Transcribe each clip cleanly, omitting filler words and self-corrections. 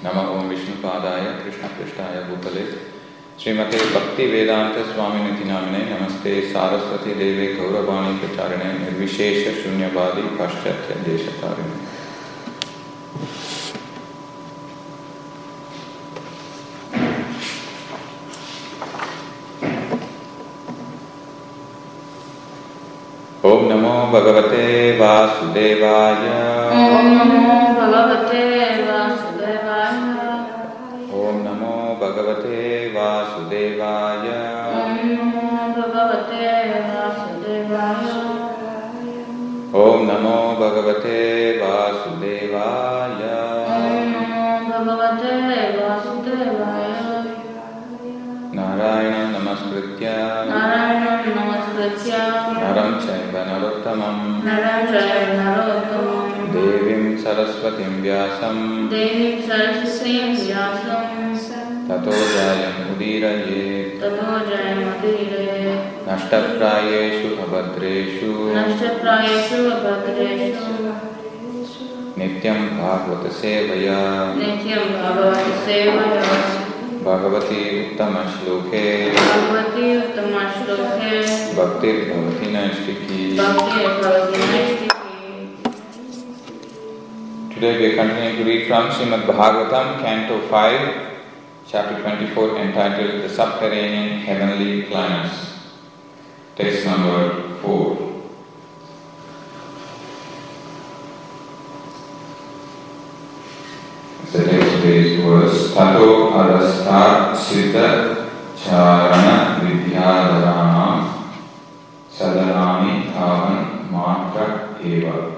Nama Om Vishnupadaya Krishna Krishnaya Bhutale Srimate Bhakti Vedanta Swaminiti Namine Namaste Saraswati Deve Gauravani Pracharine Nirvishesha Shunyavadi Paschatya Deshatarine. Om Namo Bhagavate Vasudevaya. Om Namo Bhagavate Vasudevaya. Om Namo Bhagavate Vasudevaya. Om Namo Bhagavate Vasudevaya. Om Namo Bhagavate Vasudevaya. Om Namo Bhagavate Vasudevaya. Narayana Namaskritya. Narayana Namaskritya. Naram Chaiva Narottamam. Naram Chaiva Narottamam. Devim Saraswatim Vyasam. Devim Saraswatim Vyasam. Tato Jayam Udiraye. Tato Jayam Udiraye. Nashtaprayeshu Abhadreshu. Nashtaprayeshu Abhadreshu. Nityam Bhagavata Sevaya. Nityam Bhagavata Sevaya. Bhagavati Uttama Shloke. Bhagavati Uttama Shloke. Bhakti Bhavati Naistiki. Bhakti Bhavati Naistiki. Today we are continuing to read from Srimad Bhagavatam, Canto 5, Chapter 24, entitled The Subterranean Heavenly Planets. Text number 4. The text today's verse, Tato Arastat Siddha Charana Vidyadharanam Sadanami Thavan Matra Eva.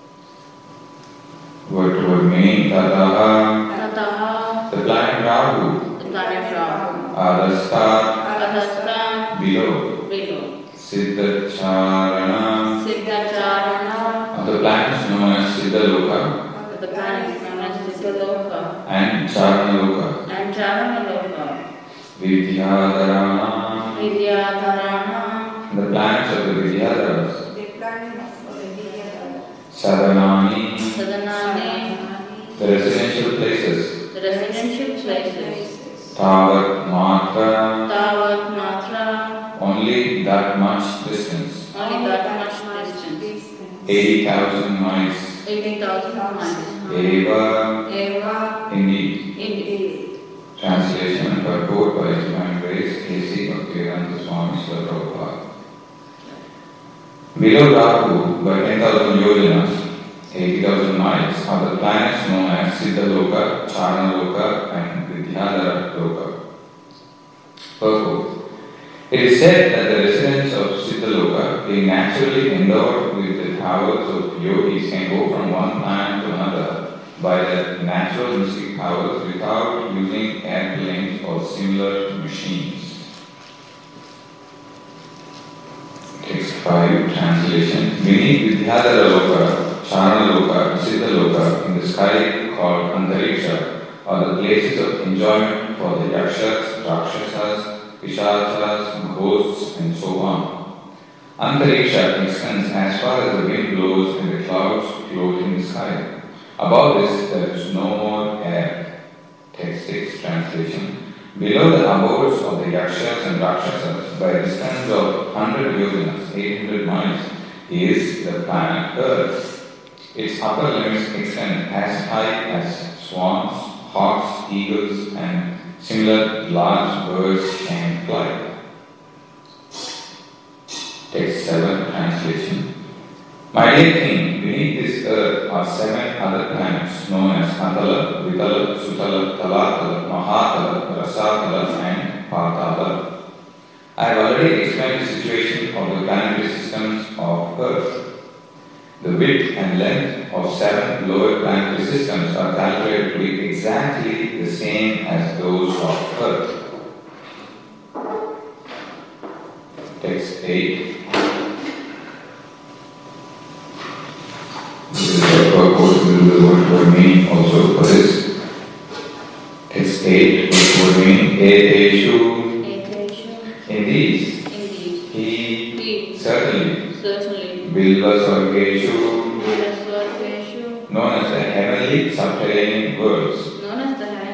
Word to word meaning, Tataha, Tataha, the planet Rahu, the planet Rahu, Arastat, Adhastha, below, below, Siddha Charana, Siddhacharana, the planets known as Siddha Loka, the planets known as Siddhaloka, and Charana Loka, and Charanaloka, Vidyadharana, Vidyadharana, the planets of the Vidyadharas, Sadanani, Sadanani, the residential places, the residential places, Tavat Matra, Tavat Matra, only that much distance, only that much distance, 80,000 miles, 80,000 miles, Eva, Eva, indeed. indeed. Translation and purport by His Divine Grace, A.C. Bhaktivedanta Swami Srila Prabhupada. Below Rahu, by 10,000 yojanas, 80,000 miles, are the planets known as Siddha Loka, Charana Loka, and Vidyadhara Loka. Purport. It is said that the residents of Siddha Loka, being naturally endowed with the powers of yogis, can go from one planet to another by their natural mystic powers without using airplanes or similar machines. Text 5, translation. Beneath Vidyadhara Loka, Charana Loka, and Siddha Loka, in the sky called Antariksha, are the places of enjoyment for the Yakshas, Rakshasas, Pishachas, ghosts, and so on. Antariksha extends as far as the wind blows and the clouds float in the sky. Above this, there is no more air. Text 6, translation. Below the abodes of the Yakshas and Rakshasas, by a distance of 100 yojanas, 800 miles, is the planet Earth. Its upper limits extend as high as swans, hawks, eagles, and similar large birds can fly. Text 7, translation. My dear king, beneath this earth are 7 other planets known as Atala, Vitala, Sutala, Talatala, Mahatala, Rasatala, and Patala. I have already explained the situation of the planetary systems of Earth. The width and length of 7 lower planetary systems are calculated to be exactly the same as those of Earth. Text 8. This is the purport, we will do the word meaning also for this. Text 8, word meaning, Eteshu, in these, he certainly, Bilva Sargeshu, known as the heavenly subterranean worlds,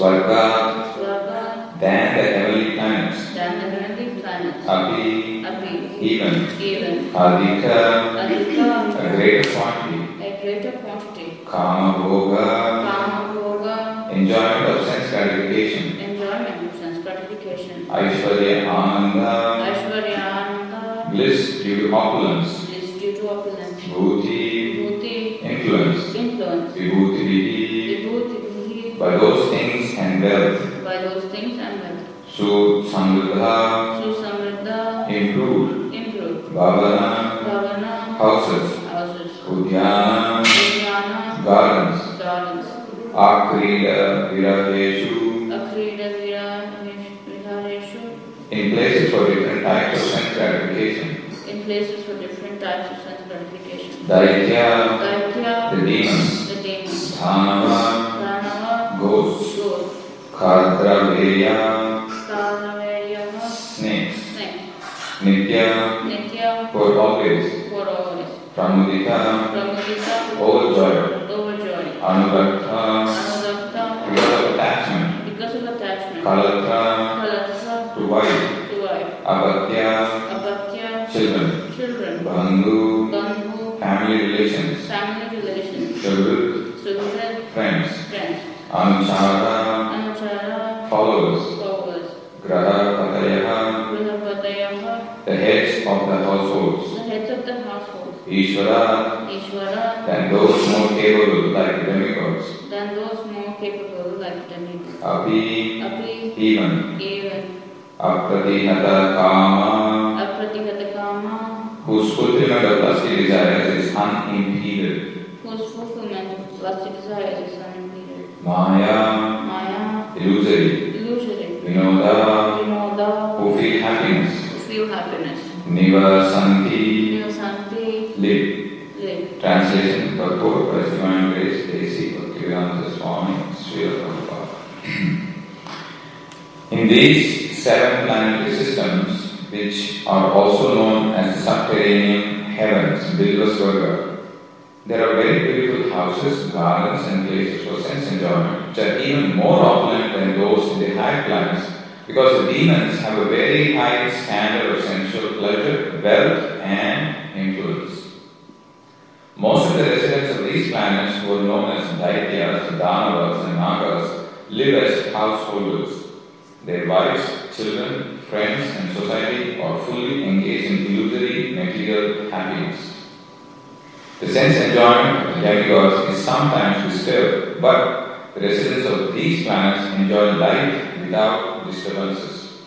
Swarga, Swarga, than the heavenly planets, than the heavenly planets. Api, Api, even, even. Adhika, Adhika, a greater quantity, a greater quantity. Kama Bhoga, Kama Bhoga, enjoyment of sense gratification, enjoyment of sense gratification. Aishwarya Ananda, Aishwarya Ananda, bliss due to opulence, is due to opulence. Bhuti, Bhuti, influence, influence. Vibhuti, Vibhuti, by those things and wealth, by those things and wealth. Su Samriddha, Susamriddha, improved, improved. Bhavana, Bhavana, houses, houses. Udyana, Udyana, gardens, gardens. Akrida, Virajeshu, Akrida Vihareshu, in places for different types of sense gratification. in places for different types of sense gratification. Daitya, Daitya, the demons, the demons. Dhanava, Pranava, ghosts, ghosts. Kardraveya, Karnaveryama, snakes, snakes. Nitya, Nitya, for always, for always. Pramudita, Pramudita, overjoyed, overjoyed. Anurakta, Anudakta, because of attachment, because of attachment. Kalatra, Kalatra, to wife, to wife. Abatya, Apatya, children, children. Bandhu, Bandhu, family relations, family relations. Suhrit, Suhrit, friends, friends. Anuchara, Anuchara, followers, followers. Graha Patayaha, Grihapatayaha, the heads of the households, the heads of the household. Ishvara, Ishvara, then those more capable like demigods, than those more capable like demigods. Api, Api, even, even. Apratihata Kama, Apratihatakama, whose fulfillment of lusty desires is unimpeded, whose fulfillment of lusty desires is unimpeded. Maya, Maya, illusory, illusory. Vinoda, Vinoda, who feel happiness, who feel happiness. Nivasanti, Nivasanti, live. live. Translation: Purport by His Divine Grace, Desi Bhaktivedanta Swami, Srila Prabhupada. In these 7 planetary systems, which are also known as the subterranean heavens, Bilvasvarga, there are very beautiful houses, gardens and places for sense enjoyment, which are even more opulent than those in the higher planets, because the demons have a very high standard of sensual pleasure, wealth and influence. Most of the residents of these planets, who are known as Daityas, Danavas and Nagas, live as householders. Their wives, children, friends and society are fully engaged in illusory material happiness. The sense enjoyment of the demigods is sometimes disturbed, but the residents of these planets enjoy life without disturbances.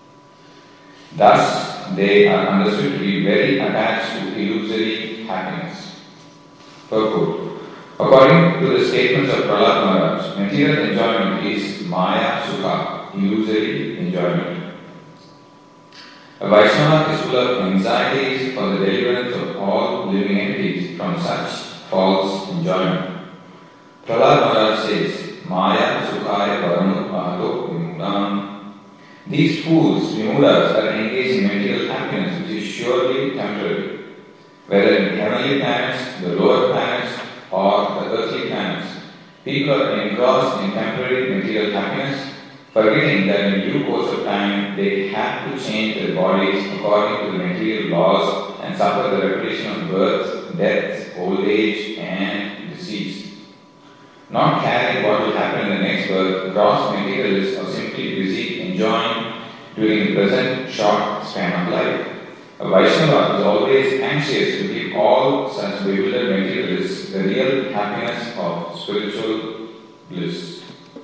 Thus, they are understood to be very attached to illusory happiness. Purport. According to the statements of Prahlad Maharaj, material enjoyment is Maya Sukha, illusory enjoyment. A Vaishnava is full of anxieties for the deliverance of all living entities from such false enjoyment. Prahlad Maharaj says, Maya Sukhaya Paramu Ahato Vimudam. These fools, Vimudas, are engaged in material happiness which is surely temporary. Whether in heavenly planets, the lower planets, or the earthly planets, people are engrossed in temporary material happiness, forgetting that in due course of time they have to change their bodies according to the material laws and suffer the repetition of birth, death, old age and disease. Not caring what will happen in the next birth, gross materialists are simply busy enjoying during the present short span of life. A Vaishnava is always anxious to give all such bewildered materialists the real happiness of spiritual bliss.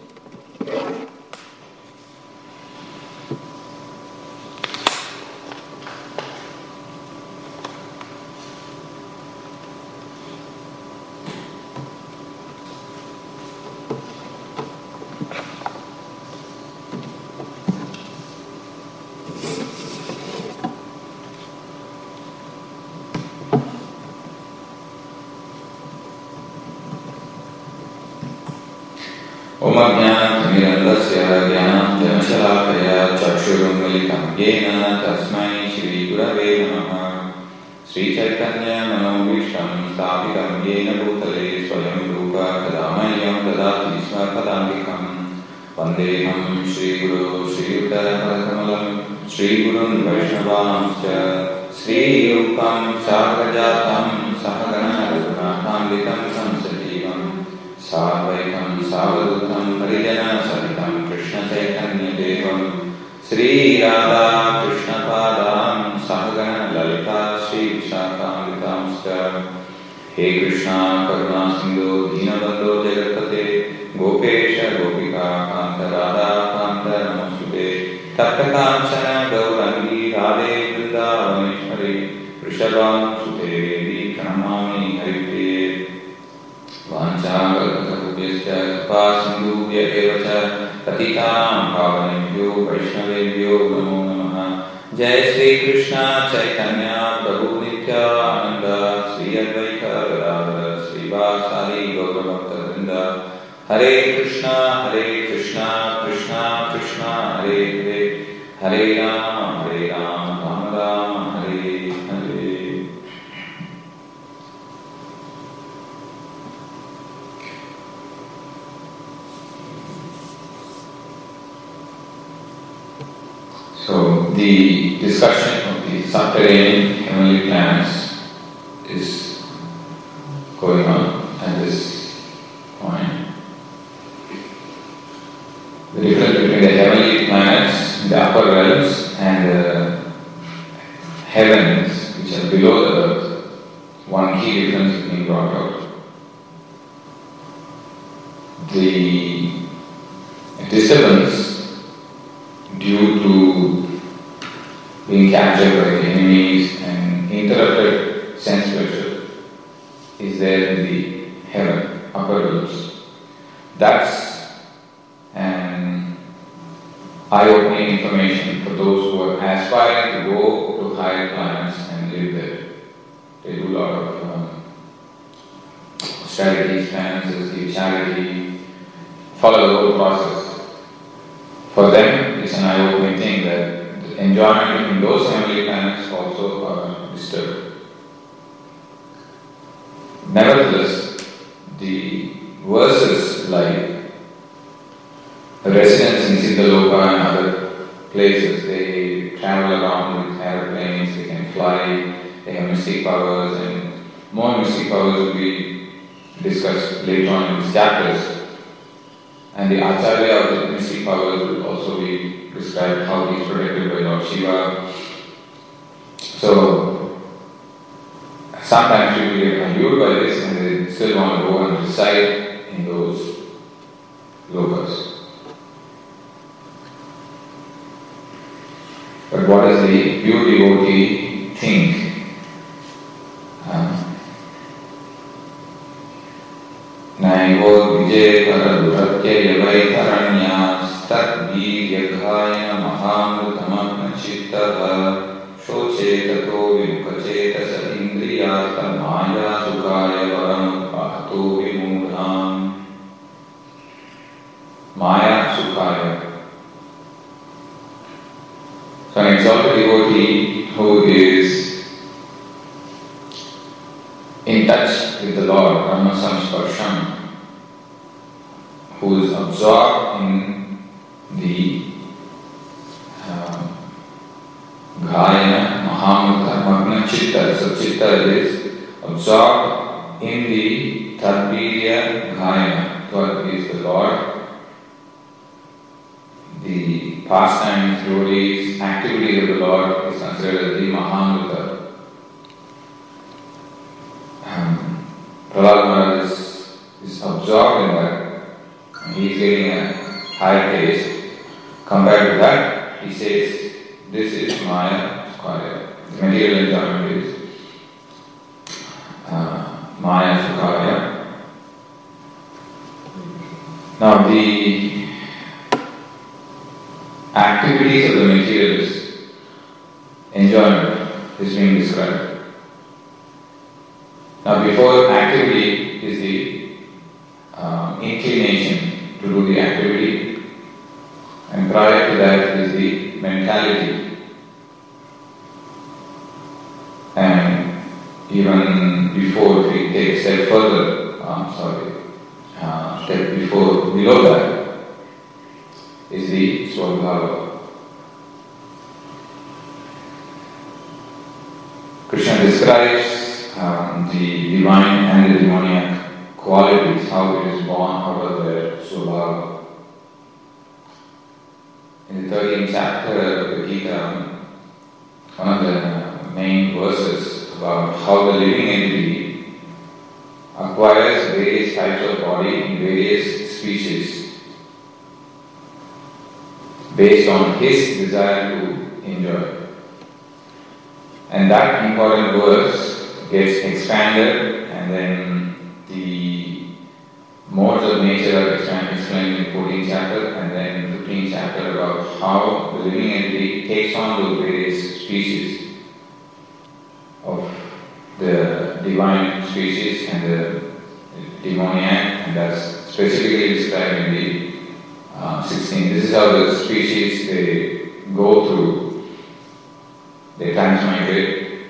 Om Ajnana-timirandasya Jnana-janashalakaya Chakshurunmilitam Yena Tasmai Shri Gurave Namaha Sri Chaitanya Manobhishtam Sthapitam Yena Bhutale Swayam Rupa Tadamayam Tadati Svatadambikam Vandeham Shri Guru Shri Uttarapadakamalam Shri Gurun Vaishnavamscha Shri Rupam Sarvajatam Sahagana Raghunatham Samsajivam Sarvaitam Savadutam Parijana Sahitam Krishna Chaitanya Devam Shri Radha Krishna Padam Sahagana Lalita Shri Vishakhamritamscha He Krishna Karuna Sindhu Dhinabandho Jagatpate Gopesha Gopika Kanta Radha Kanta Namostute Tapta Kanchana Gaurangi Radhe Vrindavaneshwari Rishabham Sute Devi Pranamami Harite Vancha Kalpatarubyasya Kripa Sindhubhya Evacha Patitam Pavanebhyo Vaishnavebhyo Namo Namaha Jai Sri Krishna Chaitanya Prabhu Nityananda Sri Advaita Gadadhara Sri Vasari Gaura Bhakta Vrinda Hare Krishna Krishna Krishna Hare Hare Hare Rama Rama Rama Hare Hare. So the discussion of the subterranean heavenly planets is going on at this point. The difference between the heavenly planets in the upper realms and the heavens which are below the earth, one key difference is being brought out. The disturbance due to being captured by the enemies and interrupted sense pleasure is there in the heaven, upper realms. That's an eye-opening information for those who are aspiring to go to higher planets and live there. They do a lot of austerities, penances, give charity, follow the whole process. For them, it's an eye-opening thing that the enjoyment in those heavenly planets also are disturbed. Nevertheless, the verses like the residents in Siddhaloka and other places, they travel around with aeroplanes, they can fly, they have mystic powers, and more mystic powers will be discussed later on in these chapters. And the Acharya of the mystic powers will also be described how he is protected by Lord Shiva. So, sometimes people get allured by this and they still want to go and reside in those lokas. But what does the pure devotee think? Naivo vijay paraduratya yavaitaranya stadviyaghaya mahamrutamagna chittaha shoche tato vimukacheta sa indriyata maya sukaya varam pahato vimudham. Maya sukaya. So an exalted devotee who is in touch with the Lord, Brahma Samsparsham, who is absorbed in the Gayana, Mahamruta, Magna Chitta. So Chitta is absorbed in the Tadvirya Gayana. Tad is the Lord. The pastimes, glories, activities of the Lord is considered as the Mahamruta. Prahlad Maharaj is absorbed in that, and he is getting a higher taste. Compared to that, he says, this is Maya Sukaya. The material enjoyment is Maya Sukaya. Now the activities of the materialist enjoyment is being described. Now before activity is the inclination to do the activity, and prior to that is the mentality. And even before, if we take a step further, step below that, is the Swabhava. Krishna describes the divine and the demoniac qualities, how it is born out of their Swabhava. In the 13th chapter of the Gita, one of the main verses about how the living entity acquires various types of body in various species based on his desire to enjoy. And that important verse gets expanded, and then the modes of nature are explained in the 14th chapter, and then the 15th chapter about how the living entity takes on those various species of the divine species and the demoniac, and that's specifically described in the 16th. This is how the species they go through, they transmigrate.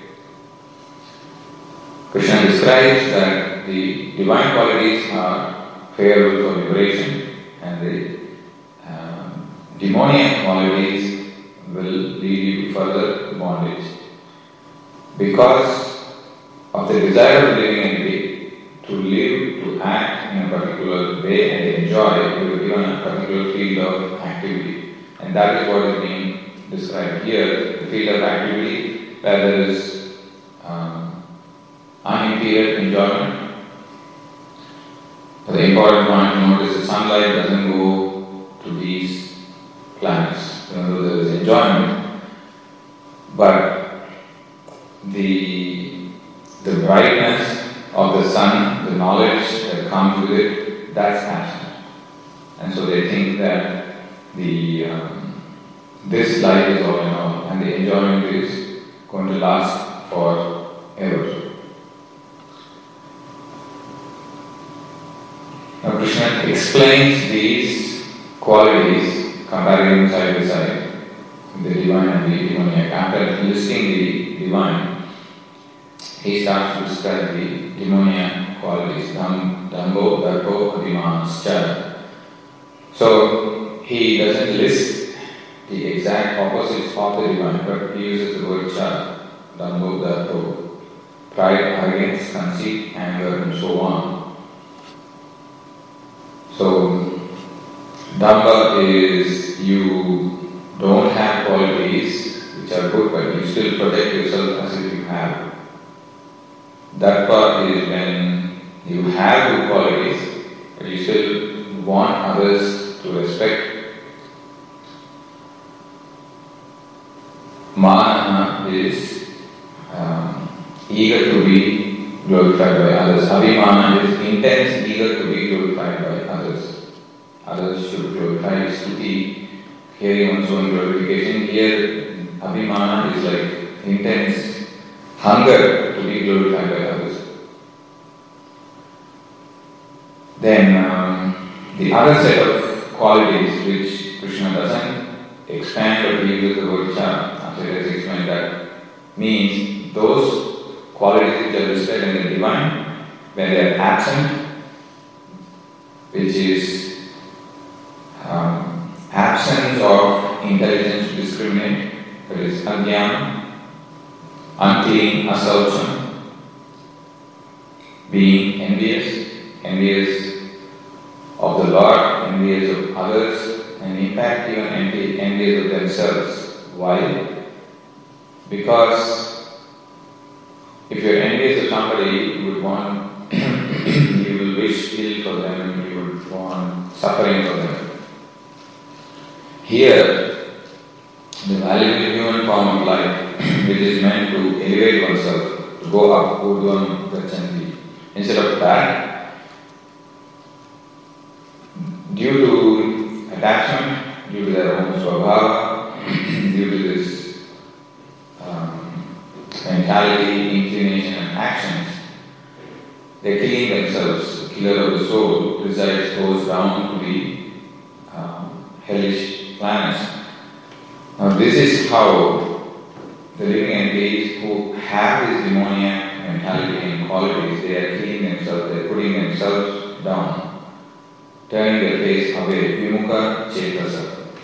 Krishna describes that the divine qualities are favorable for liberation, and the demoniac qualities will lead you to further bondage. Because of the desire of the living entity to live, to act in a particular way and enjoy, you are given a particular field of activity. And that is what is being described here, the field of activity where there is unimpeded enjoyment. But the important point to note is the sunlight doesn't go to these planets. Even though there is enjoyment, but the brightness of the sun, the knowledge that comes with it, that's passion. And so they think that this life is all in all, and the enjoyment is going to last forever. Now Krishna explains these qualities, comparing them side by side, the divine and the demoniac. After listing the divine, he starts to describe the demoniac qualities, Dambo, Darpo, Abhimanascha. So he doesn't list the exact opposites of the divine, but he uses the word Cha, Dambo, Darpo, pride, arrogance, conceit, anger, and so on. So, Damba is you don't have qualities which are good, but you still protect yourself as if you have. Darpa is when you have good qualities, but you still want others to respect. Mana is eager to be glorified by others. Abhimana is intense, eager to be glorified by others. Others should glorify Stuti, hearing one's own glorification. Here, Abhimana is like intense hunger to be glorified by others. Then the other set of qualities which Krishna doesn't expand, but he uses the word Cha, after he has explained that, means those qualities which are listed in the divine, when they are absent, which is absence of intelligence to discriminate, that is Ajnana, unclean, asaucham, being envious of the Lord, envious of others, and in fact even envious of themselves. Why? Because if you are envious of somebody, you would want, you will wish ill for them, and you would want suffering for them. Here, the valuable human form of life, which is meant to elevate oneself, to go up, Urdhvam Gachanti. Instead of that, due to attachment, due to their own swabhava, due to this mentality, inclination and actions, they are killing themselves. The killer of the soul goes down to the hellish planets. Now this is how the living entities who have this demoniac mentality and qualities, they are killing themselves, they are putting themselves down, turning their face away, vimukha chetasa.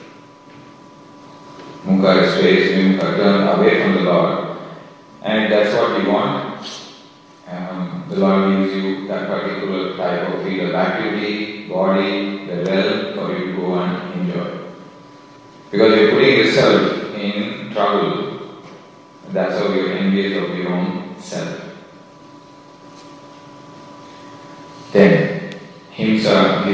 Mukha is face, Vimukha turn away from the Lord. And that's what we want. The Lord gives you that particular type of field of activity, body, the realm for you to go and enjoy. Because you're putting yourself in trouble. That's how you're envious of your own self. Then, himsa,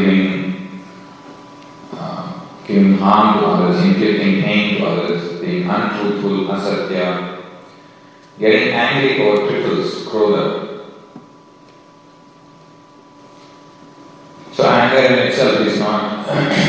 giving harm to others, inflicting pain to others, being untruthful, asatya, getting angry over trifles, krodha. So anger in itself is not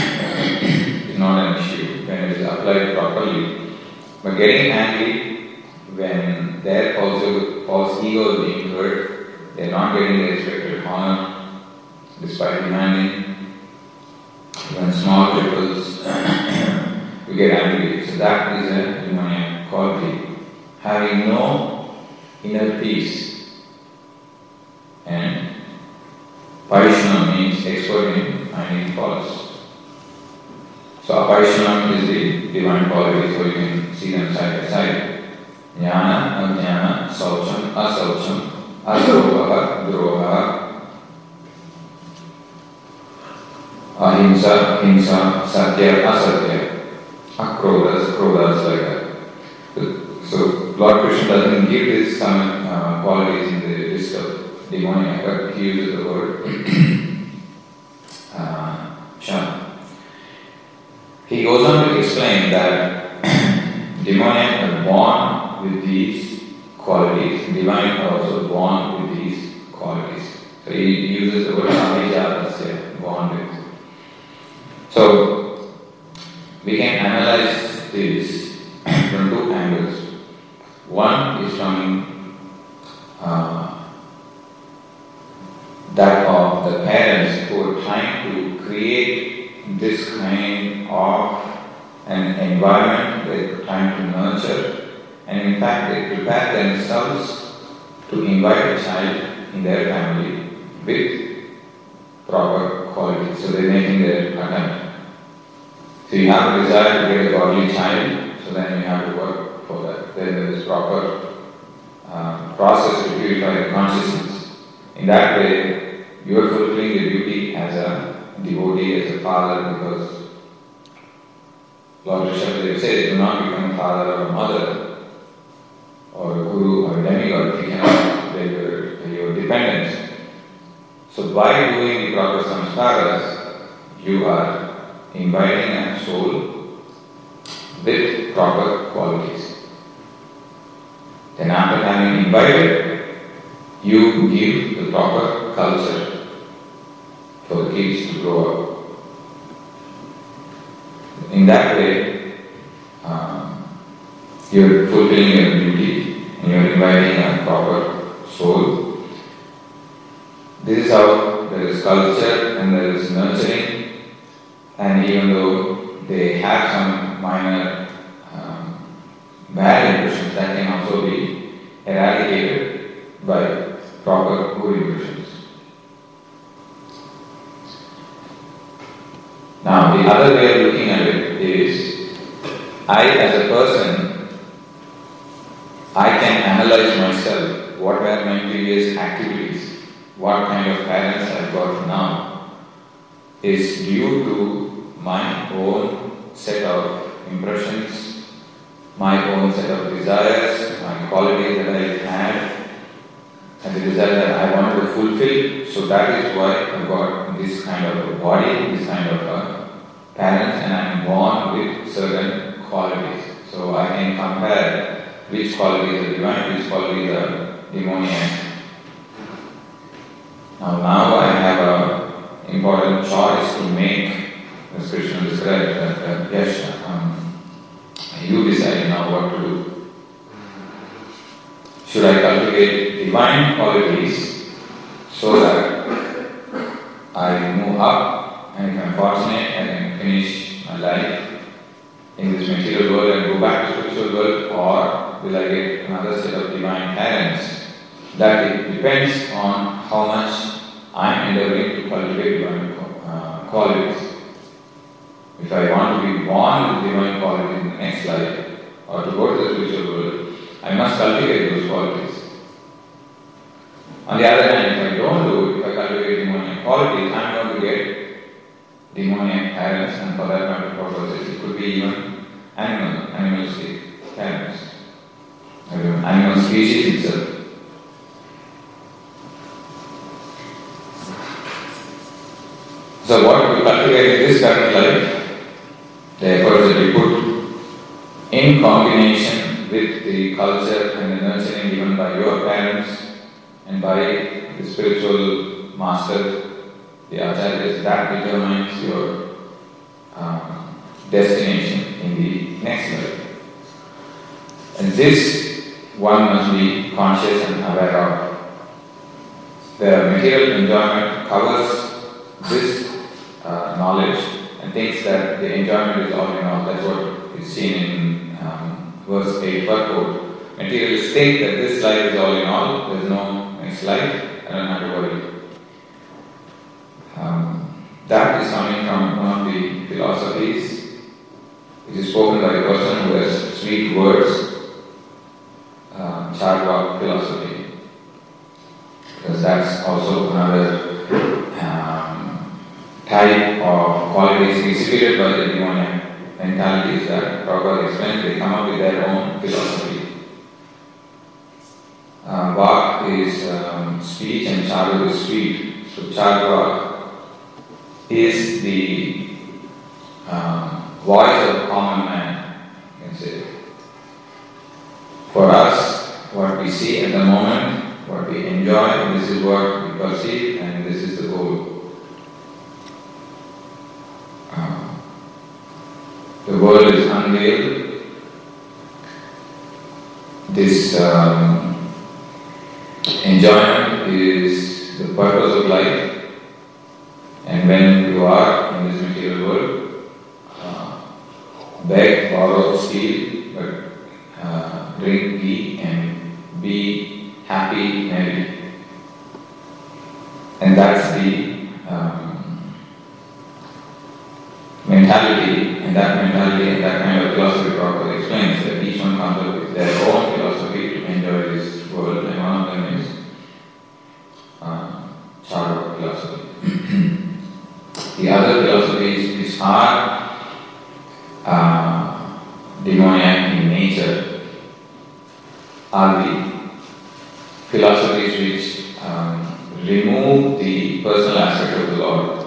an issue when it is applied properly. But getting angry when their false ego is being hurt, they are not getting the expected honor despite demanding. When small trifles, we get angry. So that is a demoniac quality. Having no inner peace. And Vaishnava means expert in finding faults. So Vaishnava is the divine quality, so you can see them side by side. Jnana, ajnana, saucham, asaucham, adroha, droha, ahimsa, himsa, satya, asatya, akrodas, krodas, like that. So Lord Krishna doesn't give these some qualities in the list of demoniac, but he uses the word chan. He goes on to explain that demoniac are born with these qualities, divine are also born with these qualities. So he uses the word avijja, born with. So we can analyze this from two angles. One is from that of the parents who are trying to create this kind of an environment they're trying to nurture, and in fact they prepare themselves to invite a child in their family with proper qualities. So they're making their attempt. So you have a desire to get a godly child, so then you have to work for that. Then there is proper process to purify the consciousness. In that way, you are fulfilling the duty as a devotee, as a father, because Lord Rishabhdev says, do not become a father or a mother, or a guru or a demigod if you cannot break your dependence. So by doing the proper samskaras, you are inviting a soul with proper qualities. Then after having invited, you give the proper culture for the kids to grow up. In that way, you're fulfilling your duty and you're inviting a proper soul. This is how there is culture and there is nurturing, and even though they have some minor bad impressions, that can also be eradicated by proper good impressions. Now, the other way of looking at it is, I as a person, I can analyze myself, what were my previous activities, what kind of parents I've got now, is due to my own set of impressions, my own set of desires, my qualities that I had, and the desire that I wanted to fulfill. So that is why I got this kind of a body, this kind of a parents, and I am born with certain qualities. So I can compare which qualities are divine, which qualities are demoniac. Now I have an important choice to make, as Krishna described, that yes, you decide now what to do. Should I cultivate divine qualities so that I move up, and if I'm fortunate, I can finish my life in this material world and go back to spiritual world, or will I get another set of divine parents? That it depends on how much I'm endeavoring to cultivate divine qualities. If I want to be born with divine qualities in the next life, or to go to the spiritual world, I must cultivate those qualities. On the other hand, if I don't do it, if I cultivate demoniac qualities, I am going to get demoniac parents, and for that matter purposes, it could be even animalistic parents, or even animal species itself. So what we cultivate in this current life, the efforts that we put in combination with the culture and the nurturing given by your parents and by the spiritual masters, the acharyas, that determines your destination in the next life. And this one must be conscious and aware of. The material enjoyment covers this knowledge and thinks that the enjoyment is all in all. That's what is seen in verse 8 purport. Materialists think that this life is all in all, there is no next life, I don't have to worry. That is coming from one of the philosophies which is spoken by a person who has sweet words, Charvak philosophy, because that's also another type of qualities exhibited by the demoniac mentalities that Prabhupada explains. They come up with their own philosophy. Vak is speech and Charu is sweet. So Charvak is the voice of a common man, you can say. For us, what we see at the moment, what we enjoy, this is what we perceive, and this is the goal. The world is unveiled. This enjoyment is the purpose of life, and when you are in this material world, beg, borrow, steal, but drink, eat, and be happy, merry. And that's the mentality, and that mentality and that kind of philosophy Prabhupada explains that each one comes up with their own philosophy to enjoy this world, and one of them is Charvak philosophy. The other philosophies which are demoniac in nature are the philosophies which remove the personal aspect of the Lord,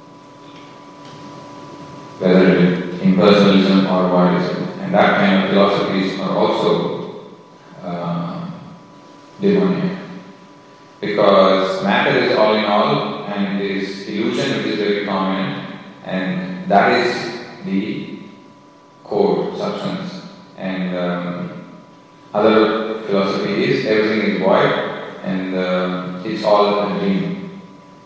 whether impersonalism or voidism, and that kind of philosophies are also demoniac. Because matter is all in all, and it is illusion which is very common, and that is the core substance. And other philosophy is everything is void, and it's all a dream.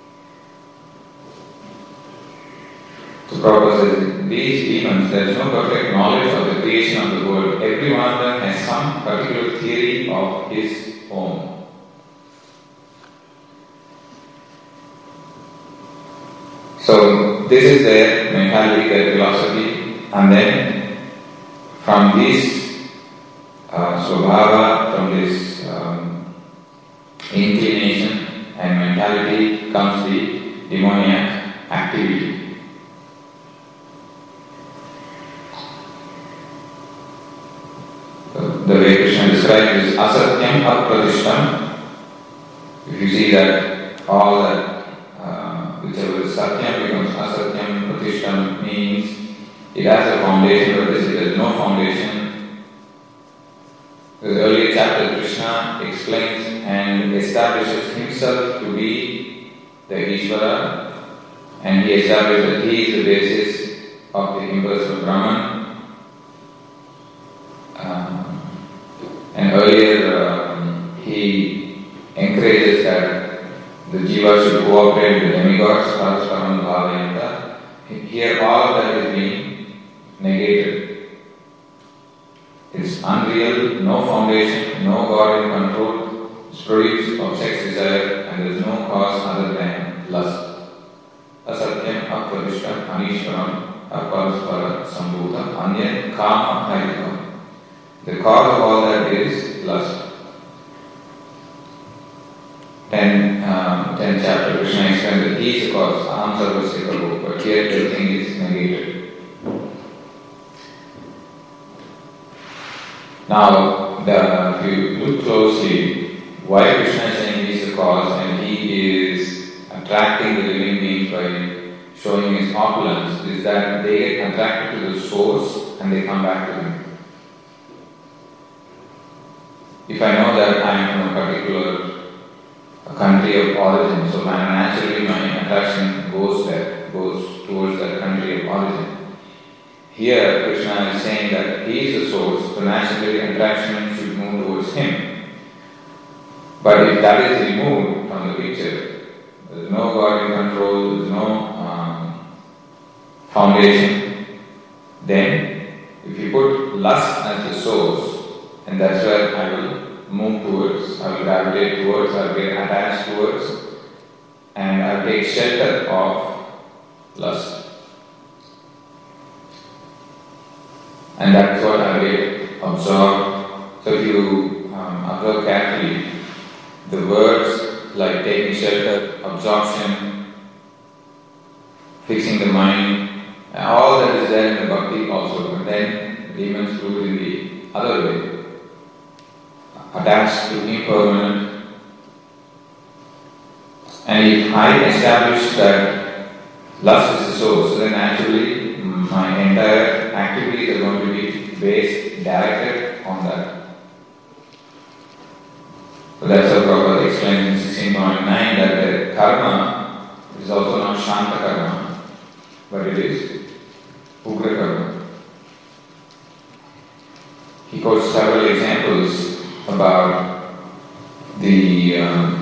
So Prabhupada says, these demons, there is no perfect knowledge of the creation of the world. Every one of them has some particular theory of his own. So this is their mentality, their philosophy, and then from this swabhava, from this inclination and mentality comes the demoniac activity. The way Krishna describes is asatyam apratishtam. If you see that all that whichever is satyam becomes asatyam, pratishtam means it has a foundation, but this it has no foundation. The earlier chapter Krishna explains and establishes himself to be the Ishvara, and he establishes that he is the basis of the impersonal Brahman. And earlier he encourages that the jiva should cooperate with demigods, parasparam bhavayanta. Here all of that is being negated. It's unreal, no foundation, no God in control. It's produced of sex desire, and there is no cause other than lust. Asatyam apradishtam anishvaram aparaspara sambhuta anyat kama haridam. The cause of all that is lust. 10th chapter, Krishna explains that he is the cause, aham sarvasya prabhu, but here everything is negated. Now, if you look closely, why Krishna is saying he is the cause and he is attracting the living beings by showing his opulence, is that they get attracted to the source and they come back to him. If I know that I am from a particular country of origin, so naturally my attraction goes towards that country of origin. Here Krishna is saying that he is the source, so naturally attraction should move towards him. But if that is removed from the picture, there is no God in control, there is no foundation, then if you put lust as the source, and that's where I will move towards, I will gravitate towards, I will get attached towards, and I will take shelter of lust. And that's what I will absorb. So if you observe carefully, the words like taking shelter, absorption, fixing the mind, all that is there in the bhakti also, but then demons do it in the other way. Attached to impermanent. And if I establish that lust is the source, then naturally my entire activities are going to be based, directed on that. So that's how Prabhupada explains in 16.9 that the karma is also not shanta karma, but it is ugra karma. He quotes several examples about the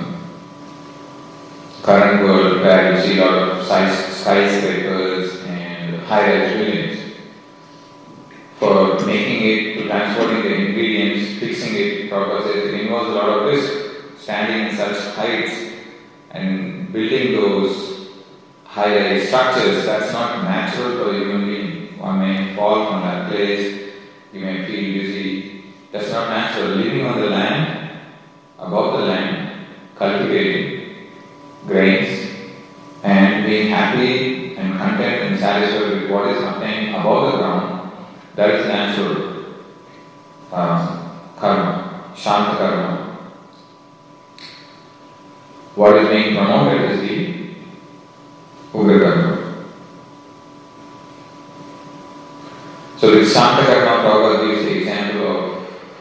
current world where you see a lot of skyscrapers and high-rise buildings. For making it, to transporting the ingredients, fixing it, Prabhupada says it involves a lot of risk. Standing in such heights and building those high-rise structures, that's not natural for a human being. One may fall from that place, you may feel dizzy. That's not natural. Living on the land, above the land, cultivating grains and being happy and content and satisfied with what is happening above the ground, that is natural karma, shanta karma. What is being promoted is the ugra karma. So the shanta karma, Prabhupada gives the example of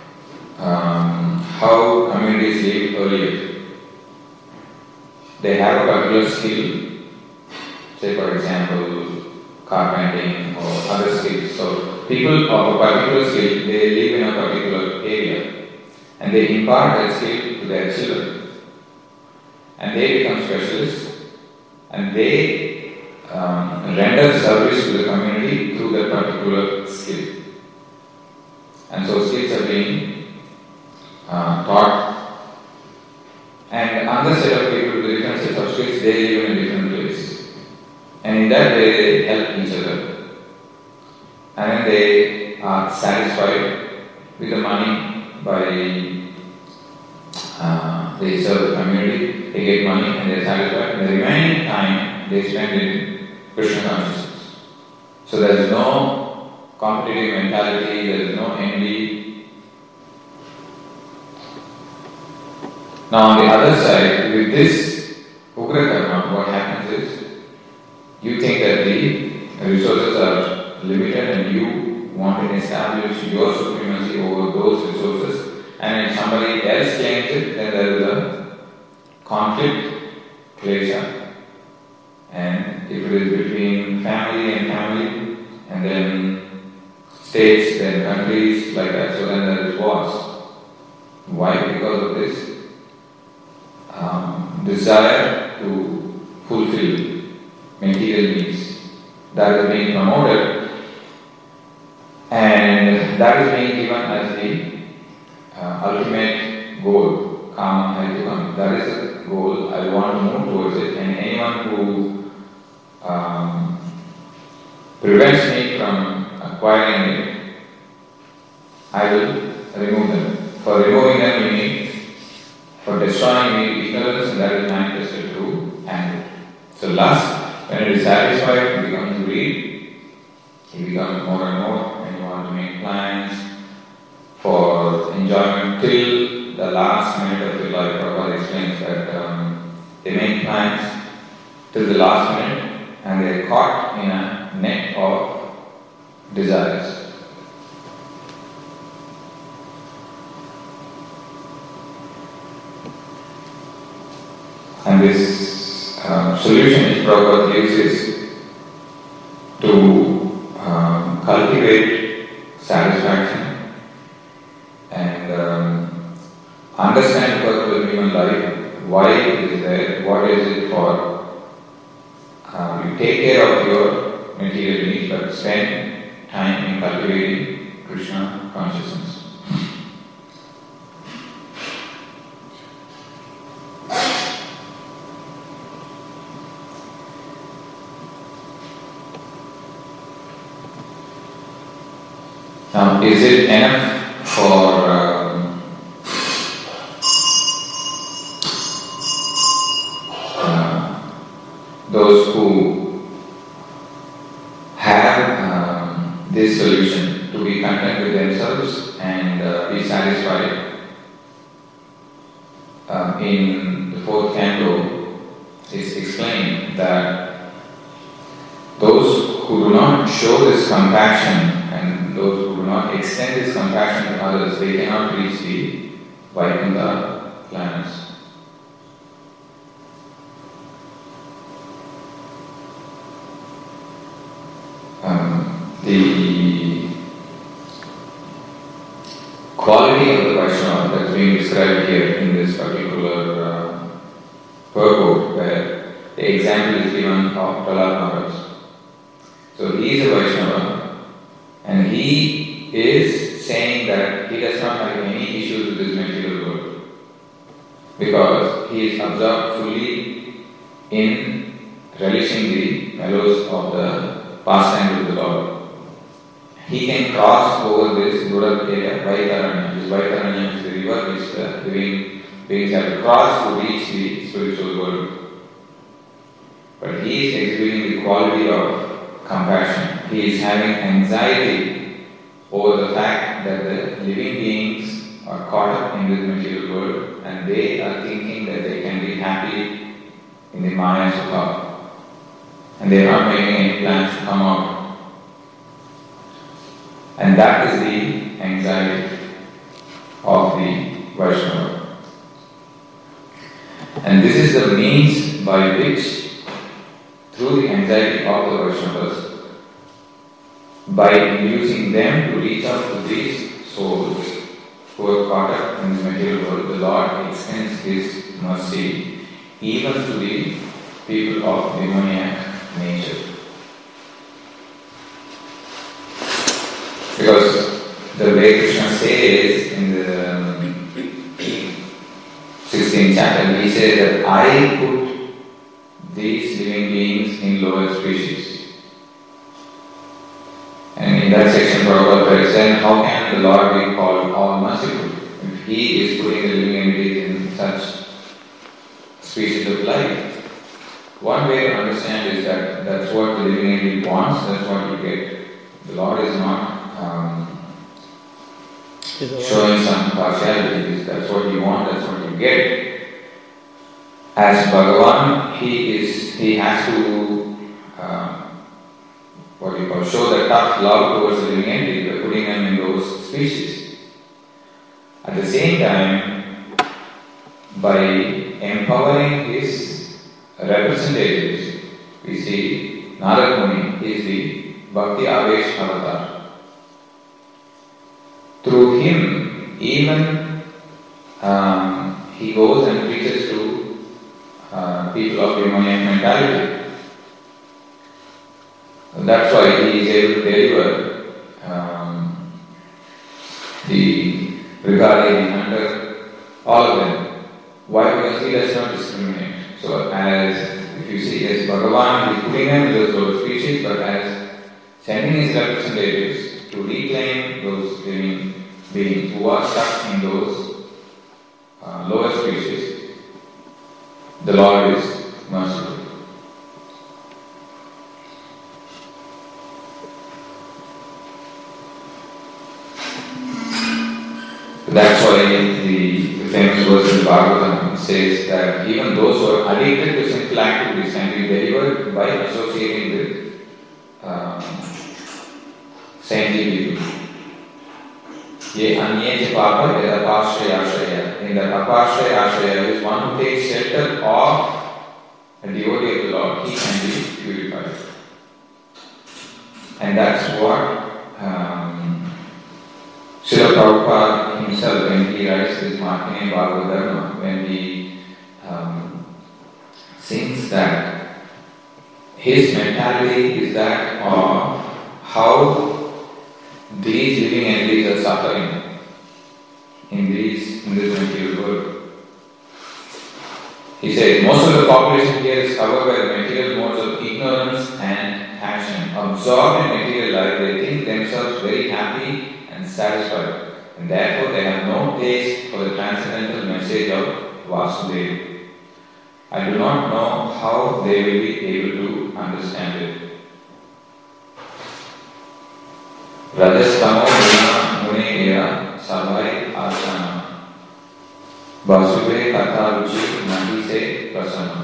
how communities lived earlier. They have a particular skill, say for example carpenting or other skills. So people of a particular skill, they live in a particular area and they impart that skill to their children and they become specialists and they render service to the community through that particular skill. And so skills are being taught, and another set of people with different sets of skills, they live in a different place. And in that way they help each other. And then they are satisfied with the money by they serve the community, they get money and they are satisfied. And the remaining time they spend in Krishna consciousness. So there is no competitive mentality, there is no envy. Now on the other side, with this ugra karma, what happens is, you think that the resources are limited and you want to establish your supremacy over those resources, and if somebody else claims it, then there is a conflict, klesha. And if it is between family and family, and then states, then countries, like that, so then there is wars. Why? Because of this desire to fulfill material needs that is being promoted, and that is being given as the ultimate goal, kama haitukam. That is the goal, I want to move towards it, and anyone who prevents me from acquiring it, I will remove them. For removing them, we need, for destroying we need ignorance, and that is manifested through anger. So lust, when it is satisfied, it becomes greed. It becomes more and more, and you want to make plans for enjoyment till the last minute of your life. Prabhupada explains that they make plans till the last minute, and they are caught in a net of desires. And this solution which Prabhupada gives is to cultivate satisfaction and understand the purpose of human life, why it is there, what is it for. You take care of your material needs, but spend time in cultivating Krishna consciousness. Now, is it enough for those who have this solution to be content with themselves and be satisfied? In the fourth canto, it's explained that those who do not show this compassion and those who do not extend this compassion to others, they cannot reach the Vaikuntha planets. The quality of the Vaishnava that's being described here in this particular purport, where the example is given of Prahlad Maharaj. So he is a Vaishnava, and he is saying that he does not have any issues with this material world, because he is absorbed fully in relishing the mellows of the pastime with the Lord. He can cross over this Gurudhaya Vaitaranya. This Vaitaranya is the river which the living beings have to cross to reach the spiritual world. But he is exhibiting the quality of compassion. He is having anxiety over the fact that the living beings are caught up in this material world and they are thinking that they can be happy in the Maya Sukha. And they are not making any plans to come out. And that is the anxiety of the Vaishnava. And this is the means by which, through the anxiety of the Vaishnavas, by inducing them to reach out to these souls who are caught up in this material world, the Lord extends His mercy even to the people of demoniac nature. Because the way Krishna says in the 16th chapter, he says that I put these living beings in lower species. And in that section, Prabhupada said, how can the Lord be called all merciful if He is putting the living entities in such species of life? One way to understand is that that's what the living entity wants, that's what you get. The Lord is not showing some partiality. That's what you want, that's what you get. As Bhagavan, he has to show the tough love towards the living entity by putting them in those species. At the same time, by empowering his representatives, we see Narad Muni is the Bhakti Avesh Avatar. Through him, even he goes and preaches to people of demoniac mentality. That's why he is able to deliver regarding the hunter, all of them. Why? Because he does not discriminate. So as if you see as Bhagavan, he is putting them in those lower species, but as sending his representatives to reclaim those living beings who are stuck in those lower species, the Lord is merciful. That's why the famous verse in Bhagavatam says that even those who are addicted to sinful activities can be delivered by associating with saintly people. Ye anyete papa yada apashraya ashraya. In the apashraya ashraya is one who takes shelter of a devotee of the Lord, he can be purified. And that's what Srila Prabhupada himself, when he writes this Markandeya Bhagavad Dharma, when he sings that his mentality is that of how these living entities are suffering in this material world. He says, most of the population here is covered by the material modes of ignorance and passion. Absorbed in material life, they think themselves very happy and satisfied, and therefore they have no taste for the transcendental message of Vasudeva. I do not know how they will be able to understand it. Rajastamo Guna Muneya Savai Asana Vasudeva Katha Ruchi Nahi Se Prasana.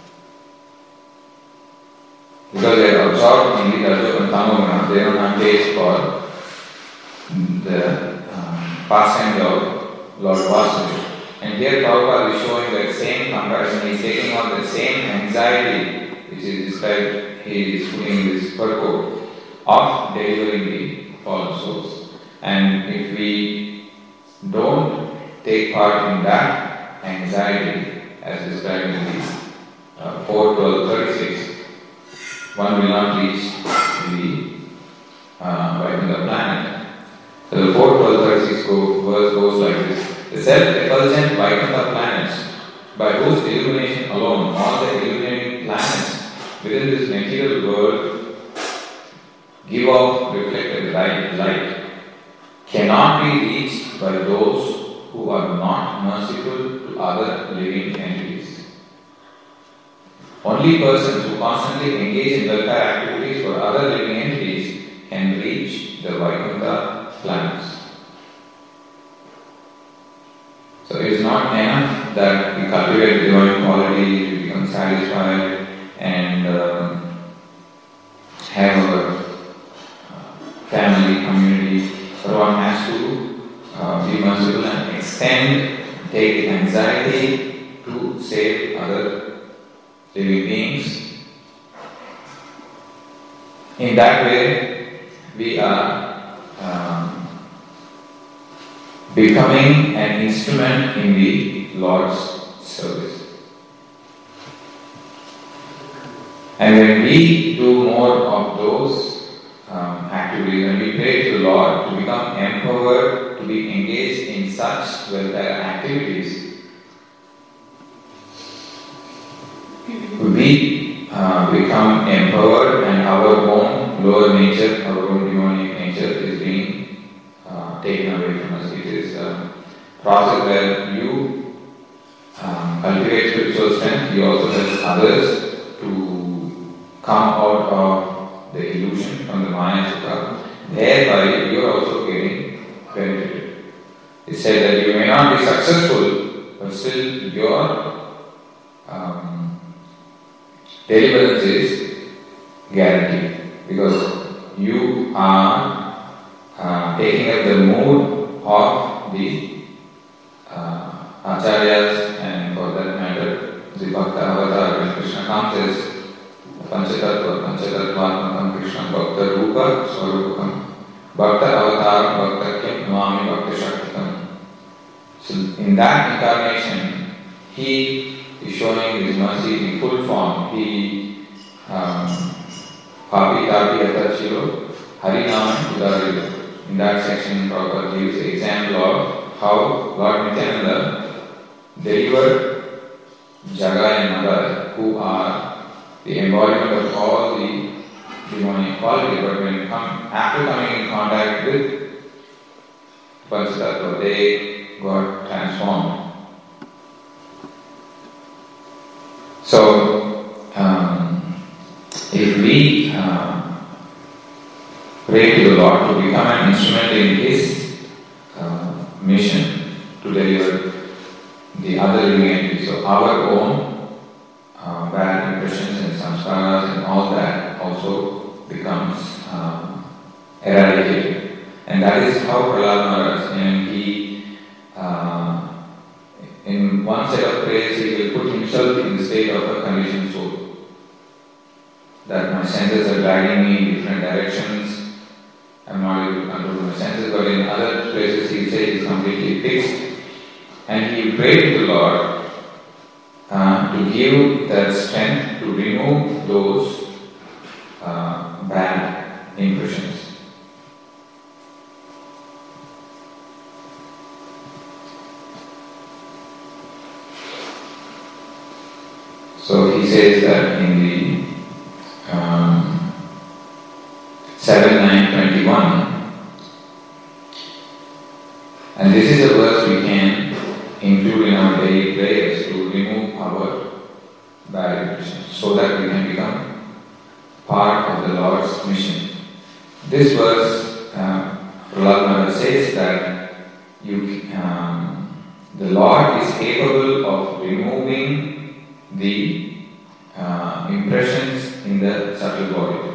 Because they are absorbed in the Rajo and Tamo Guna, they don't have taste for the pastime of Lord Vasudeva. And here Prabhupada is showing that same comparison. He is taking on the same anxiety which is described, he is putting this purport of delivering the fallen souls. And if we don't take part in that anxiety as described in the 4:12:36, one will not reach the Vaikuntha planet. So the 4:12:36 verse goes like this. The self-effulgent Vaikuntha planets, by whose illumination alone all the illuminating planets within this material world give off reflected light, cannot be reached by those who are not merciful to other living entities. Only persons who constantly engage in welfare activities for other living entities can reach the Vaikuntha planets. So it is not enough that we cultivate divine qualities, we become satisfied and have a family, community, but one has to be merciful and take anxiety to save other living beings. In that way, we are becoming an instrument in the Lord's service. And when we do more of those activities, when we pray to the Lord to become empowered to be engaged in such welfare activities, we become empowered and our own lower nature, our own demonic nature is being taken away from us. It is a process where you cultivate spiritual strength, you also help others to come out of the illusion from the Maya Sukha. Thereby you are also getting benefited. It said that you may not be successful, but still your deliverance is guaranteed because you are taking up the mood of the acharyas, and for that matter, the Bhakta Avatar. When Krishna comes as Panchatattva Krishna Bhakta Rupa Swarupakam Bhakta Avatar Bhakta Kim Nwami Bhakta Shaktikam. So in that incarnation, he is showing his mercy in full form. He Papi Tapi Atachiro Harinam Udarita. In that section, Prabhupada gives the example of how Lord Nityananda delivered Jaga and Madara, who are the embodiment of all the demonic quality. But when after coming in contact with Panchatattva, they got transformed. So, if we pray to the Lord to become an instrument in His mission to deliver the other living entities, so our own bad impressions and samskaras and all that also becomes eradicated. And that is how Prahlad Maharaj, and he, in one set of prayers, he will put himself in the state of a conditioned soul. That my senses are dragging me in different directions, I'm not able to control my senses, but in other places he will say he is completely fixed. And he will pray to the Lord to give that strength to remove those bad impressions. So he says that in the 7:9:21, and this is a verse we can include in our daily prayers to remove our bad impressions so that we can become part of the Lord's mission. This verse, Prahlad Maharaj says that the Lord is capable of removing the impressions in the subtle body.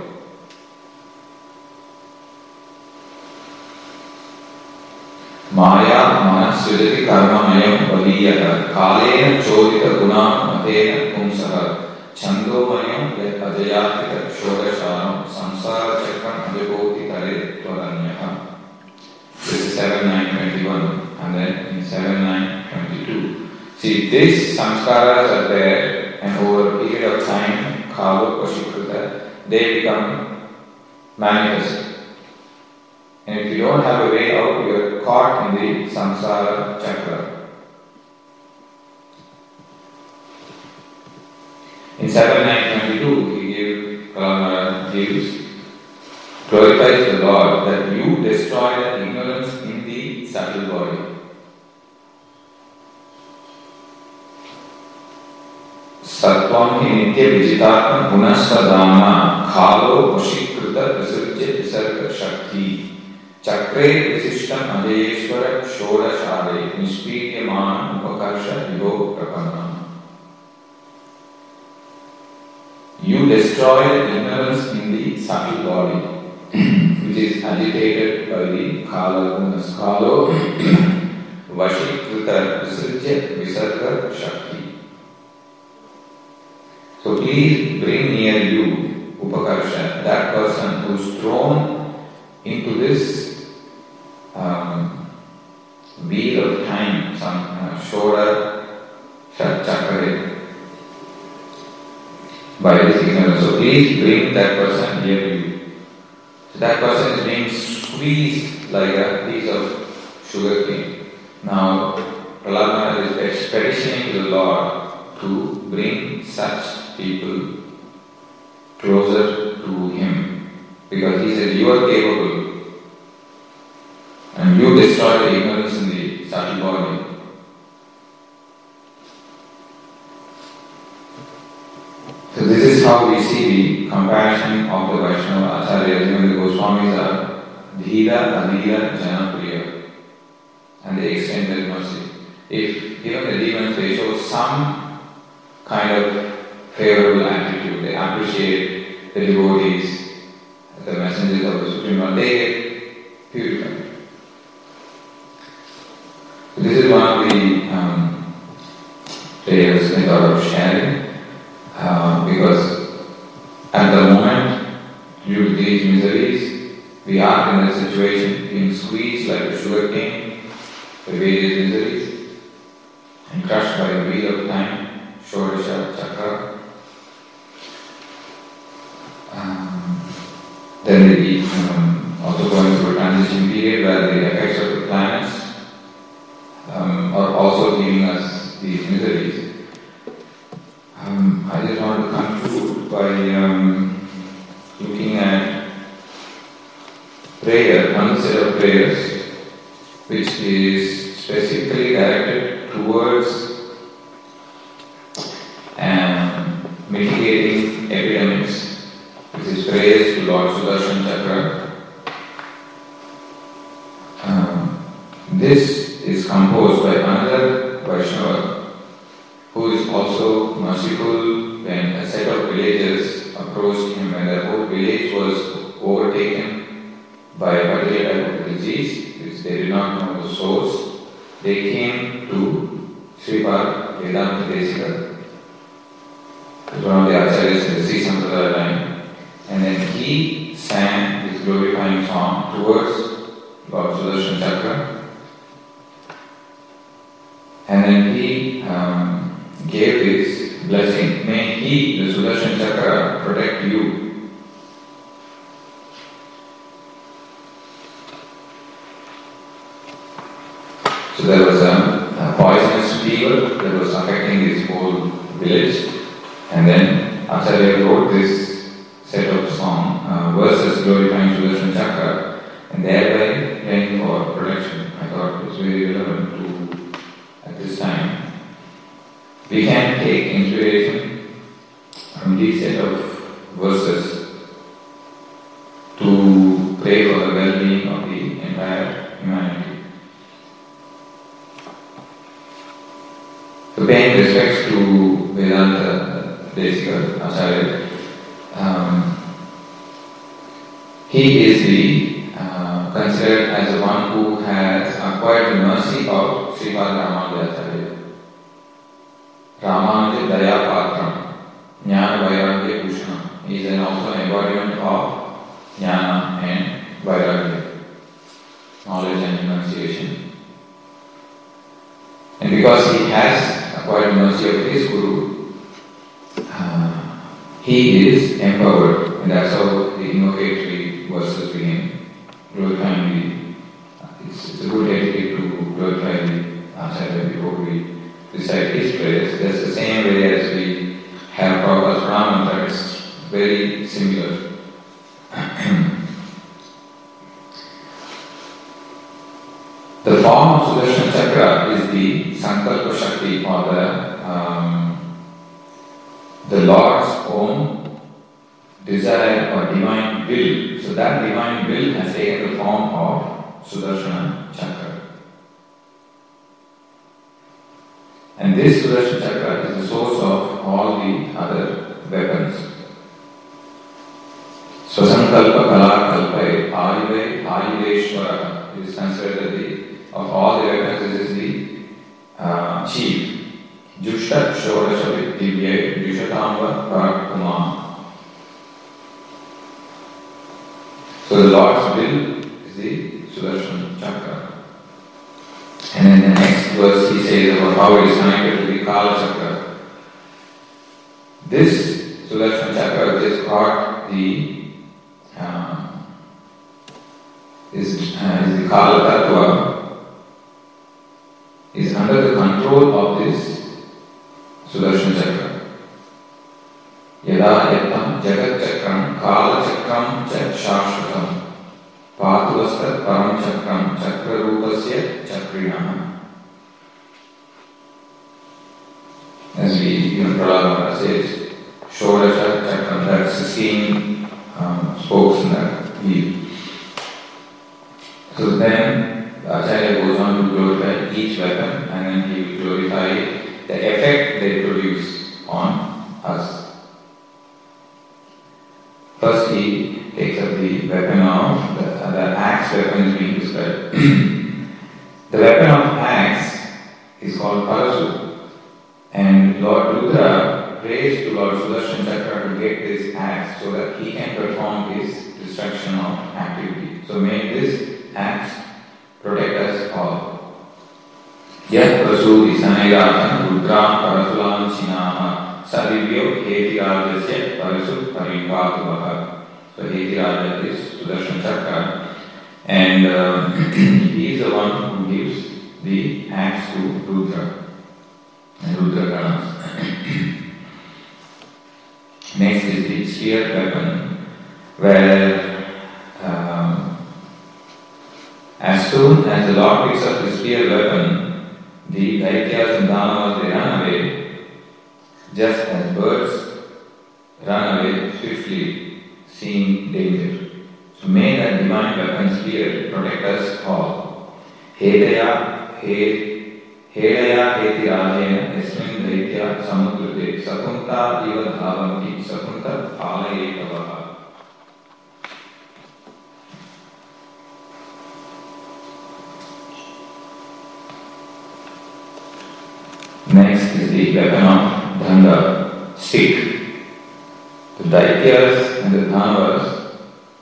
Maya manasvidati karmamayam valiyata kalena chodita gunam matena pumsaha chandomayam yat ajayatita shodashanam samsara chakram ajagoti tare tvaranyah. This is 7:9:21, and then in 7:9:22. See, these samskaras are there, and over a period of time, kalo pashikrita, they become manifest. And if you don't have a way out, you are caught in the samsara chakra. In 7:9:22, he glorifies the Lord that you destroy the ignorance in the subtle body. Sattvam hi nitya vijitatma gunasvadana khalo vashikrita visarjya visarga shakti chakre visishtam ajayeshwara shodashare nispiryaman upakarsha yoga prapanam. You destroy the ignorance in the subtle body, which is agitated by the kala gunas. Kalo vashikrita visarjya visarga shakti. So please bring near you, Upakarsha, that person who is thrown into this wheel of time, some Shoda Chakra, by this ignorance. So please bring that person near you. So that person is being squeezed like a piece of sugar cane. Now, Prahlad Maharaj is petitioning to the Lord to bring such people closer to him, because he said, you are capable and you destroy the ignorance in the subtle body. So this is how we see the compassion of the Vaishnava Acharyas. Even the Goswamis are Dhira, Adhira, Janapriya, and they extend their mercy. If even the demons, they show some kind of favorable attitude, they appreciate the devotees, the messengers of the Supreme Lord, they get purified. So this is one of the prayers we thought of sharing, because at the moment, due to these miseries, we are in a situation being squeezed like a sugar cane by various miseries and crushed by the wheel of time. Shodasha Chakra. Then we also going through a transition period where the effects of the planets are also giving us these miseries. I just want to conclude by looking at prayer, one set of prayers which is specifically directed towards mitigating epidemics, which is praise to Lord Sudarshan Chakra. This is composed by another Vaishnava who is also merciful when a set of villagers approached him when the whole village was overtaken by a particular type of disease which they did not know the source. They came to Sripad Vedanta Desika, one of the acharyas in the Sri Sampradaya line, and then he sang his glorifying song towards Lord Sudarshan Chakra. And then he gave his blessing. May he, the Sudarshan Chakra, protect you. So there was a poisonous fever that was affecting this whole village. And then Acharya wrote this set of song, verses glorifying Sudarshan Chakra, and thereby praying for protection. I thought it was very relevant to at this time. We can take inspiration from these set of verses to pray for the well-being of the entire humanity. So paying respects to Vedanta Desika Acharya, he is the considered as the one who has acquired the mercy of Sripad Ramanuja Acharya. Ramanuja Daya Patram, Jnana Vairagya Bhushanam. He is also an embodiment of Jnana and Vairagya, knowledge and enunciation. And because he has acquired mercy of his Guru, he is empowered, and that's how the invocatory verses begin. Glorifying it's a good etiquette to glorify the Acharya before we recite his prayers. That's the same way as we have Prabhupada's Pranam, it's very similar. The form of Sudarshan Chakra is the Sankalpa Shakti, or the Lord's own desire or divine will. So that divine will has taken the form of Sudarshan Chakra. And this Sudarshan Chakra is the source of all the other weapons. Swasankalpa Kalakalpai Ayudeshwara is considered of all the weapons, this is the chief. Jushta Shodasha Divya Jushatamba Parakuma. So the Lord's will is the Sudarshan Chakra. And in the next verse he says about how it is connected to the Kala Chakra. This Sudarshan Chakra, which is called is the Kala Tattva, is under the control of this Sudarshan Chakra. Yada yatam jagat chakram kala chakram chak shashvatam patuvastat param chakram chakra rupasya chakrinam. As we even Prahlada says, Shodasha chakram, that's 16 spokes in that wheel. So then the Acharya goes on to glorify each weapon, and then he will glorify the effect they produce on us. First he takes up the weapon of the axe weapon is being described. The weapon of axe is called Parasu, and Lord Rudra prays to Lord Sudarshan Chakra to get this axe so that he can perform his destruction of activity. So may this axe protect us all. Yat Prasu Isanayatan Rudram Parasulam Chinaha Sadivyo Hetirajasya Parasu Parivatuvaha. So Hetiraja is Sudarshan Chakra, and he is the one who gives the axe to Rudra and Rudra Ganas. Next is the spear weapon, where As soon as the Lord picks up his spear weapon, the Daityas and Danavas, they run away, just as birds run away swiftly, seeing danger. So may that divine weapon spear protect us all. Hedaya heti rajena esmin daitya samudrute sakunta iva dhavanti sakunta palayetavaha. Next is the weapon of Dhanda, stick. The Daityas and the Dhanavas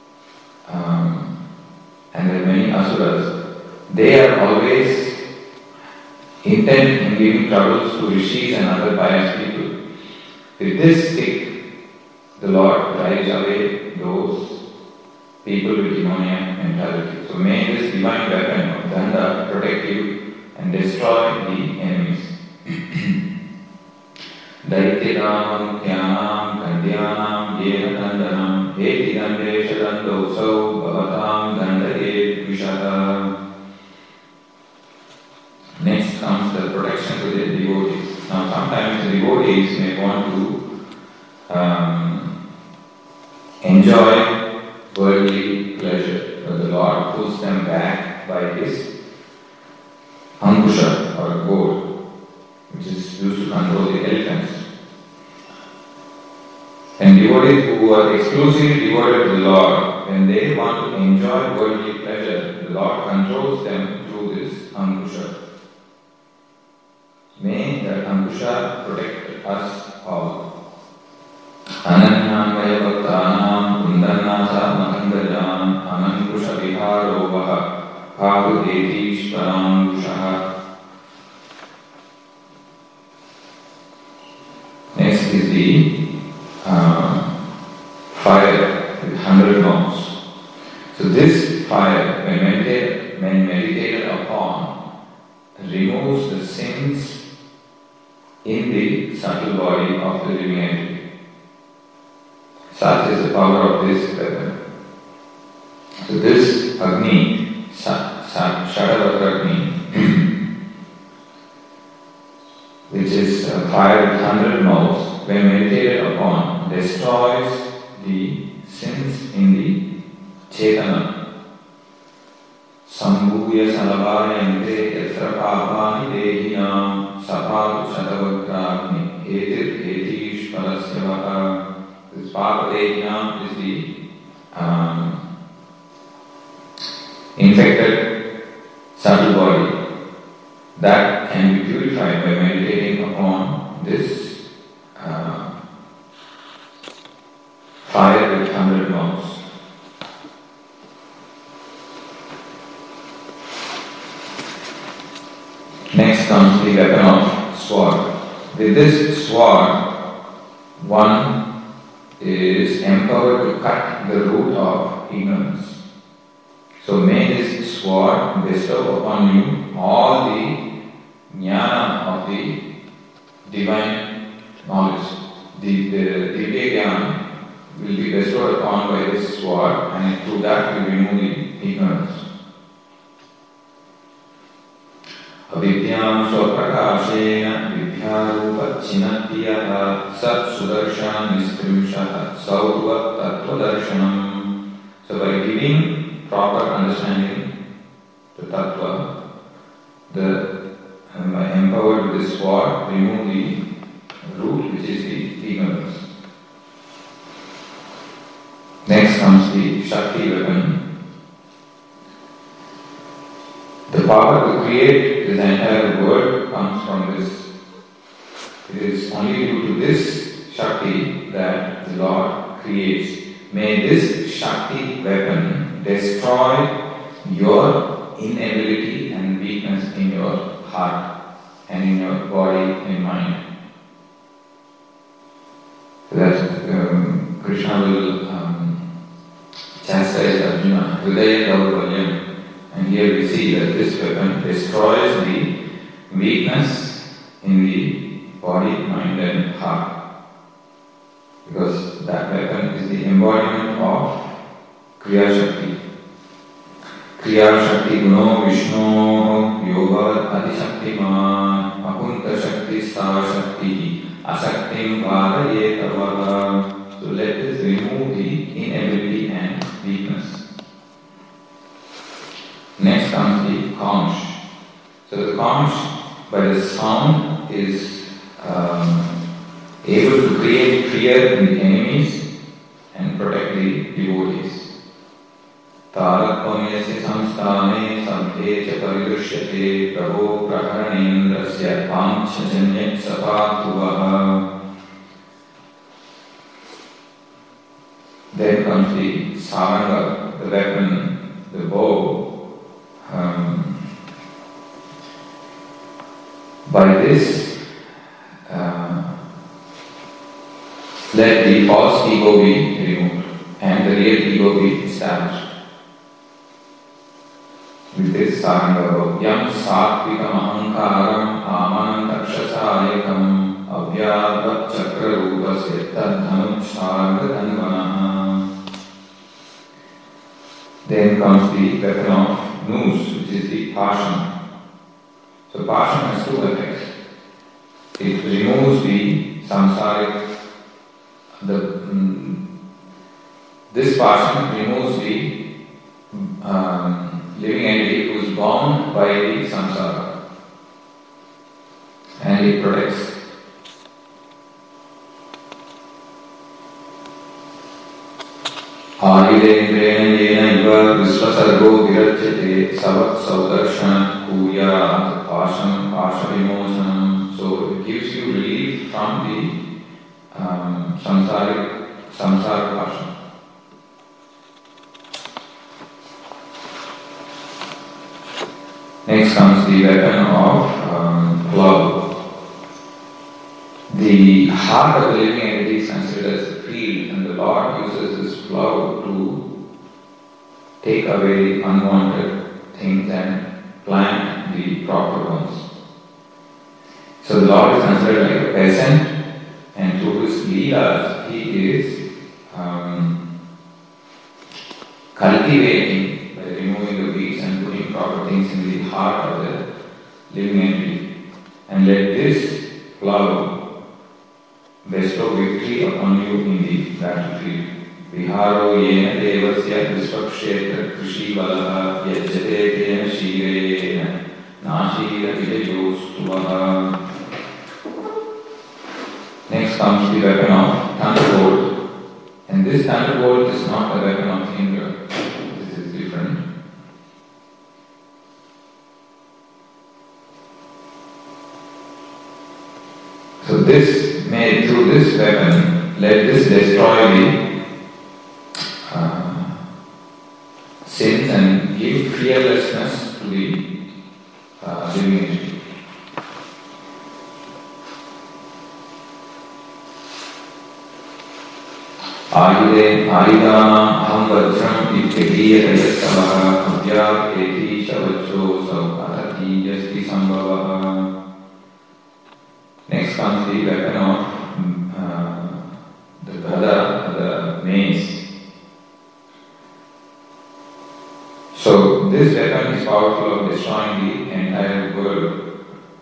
and there are many Asuras, they are always intent in giving troubles to rishis and other pious people. With this stick, the Lord drives away those people with demoniac mentality. So may this divine weapon of Dhanda protect you and destroy the enemies. Daityanam Kyanam Kandyanam Yena Dandanam Eti Dandesha Dandosau Bhavatam Dandaye Vishata. Next comes the protection to the devotees. Now sometimes the devotees may want to enjoy worldly pleasure, but the Lord pulls them back by his ankusha or goad, which is used to control the elephants. And devotees who are exclusively devoted to the Lord, when they want to enjoy worldly pleasure, the Lord controls them through this ankusha. May that ankusha protect us all. Ananyam vayavaktanam kundannasa makandajam anankusha viharo vaha bhavu detish parankushaha. Next is the fire with 100 notes. So this fire, when meditated upon, removes the sins in the subtle body of the living entity. Such is the power of this weapon. So this Agni, Shadavatra Agni, which is fire with 100 notes, when meditated upon, destroys the sins in the Chetana. Sambhuya salavayante yatra papani dehinam sapatu shadavagragni etir etish parasyavaha. This papa dehinam is the infected subtle body that can be purified by meditating upon this fire with 100 notes. Next comes the weapon of sword. With this sword, one is empowered to cut the root of ignorance. So may this sword bestow upon you all the jnana of the divine knowledge. The Divya Jnana will be bestowed upon by this sword, and through that will remove the ignorance. Avidyam swaprakashena vidyarupa chinatyaha sat sudarshanam nistrimshaha sautva tattva darshanam. So by giving proper understanding to tattva, empowered with this sword, remove the root, which is the ignorance. Next comes the Shakti weapon. The power to create this entire world comes from this. It is only due to this Shakti that the Lord creates. May this Shakti weapon destroy your inability and weakness in your heart and in your body and mind. So that Krishna will chastise Arjuna, Hridaya Daurvalyam. And here we see that this weapon destroys the weakness in the body, mind and heart. Because that weapon is the embodiment of Kriya Shakti. Kriya Shakti Guno Vishno Yoga Adishaktiman Akunta Shakti Sa Shakti Asaktim Vadaye Tavada. So let us remove the inability and weakness. Next comes the conch. So the conch, by the sound, is able to create fear in the enemies and protect the devotees. Taratpamyasya samsthane sabhe cha paridrishyate prabho praharanendrasya panchajanyat sapatuvaha. Then comes the saranga, the weapon, the bow. By this, let the false ego be removed and the real ego be established. With this saranga, yam satvikam ahankaram amanam takshasayakam avyadvat chakra rupasya tadhanut sarga dhanvanaha. Then comes the weapon of noose, which is the passion. So passion has two effects. It removes the samsaric. This passion removes the living entity who is bound by the samsara, and it protects. Ayudendrena yena iva visvasargo virajyate savat saudarshana kuyat pasham pashavimosanam. So it gives you relief from the samsara passion. Next comes the weapon of plough. The heart of the living entity is considered as a field, and the Lord uses this plough to take away the unwanted things and plant the proper ones. So the Lord is considered like a peasant, and through his leelas, he is cultivating by removing the weeds and putting proper things in the heart of the living entity. And let this plough bestow victory upon you in the battlefield. Viharo yena devasya visvakshetra krishi valaha yajjate tena shirena nashira vijayostuvaha. Next comes the weapon of thunderbolt. And this thunderbolt is not a weapon of Indra. This is different. So through this weapon, let this destroy the sins and give fearlessness to the living entity. Ayudana aham vajram ityadiya yastavaha abhyat eti shavacho saukatati yasti sambhavaha. Next comes the weapon of the gada, the mace. So this weapon is powerful of destroying the entire world.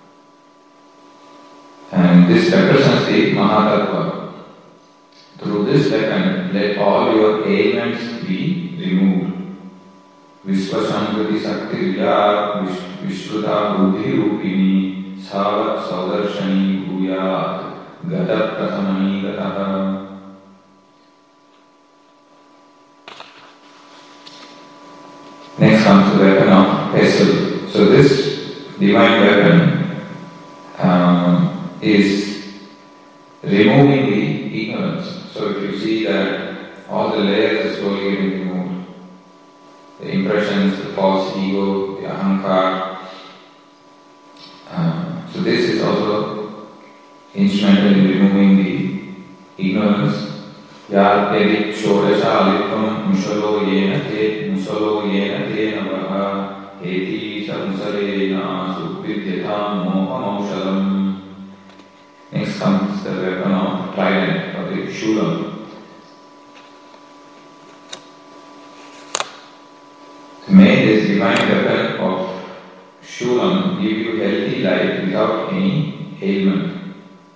And this represents the Mahatattva. Through this weapon, let all your ailments be removed. Vishwashankriti Saktirya Vishruta Buddhi Rupini Savat Saudarshani Bhuyat Gatat Prasamani Gataha. Next comes the weapon of pestle. So this divine weapon is removing the ignorance. So if you see that all the layers are slowly getting removed, the impressions, the false ego, the ahankar. So this is also instrumental in removing the ignorance. Yadyadik shodashalipam musalo yena te navaha eti samsarena supidyata mohamausalam. Next comes the weapon of trident or the shulam. May this divine weapon of Shulam give you healthy life without any ailment.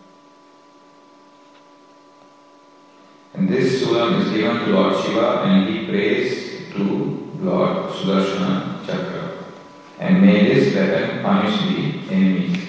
And this Shulam is given to Lord Shiva and he prays to Lord Sudarshana Chakra. And may this weapon punish the enemies.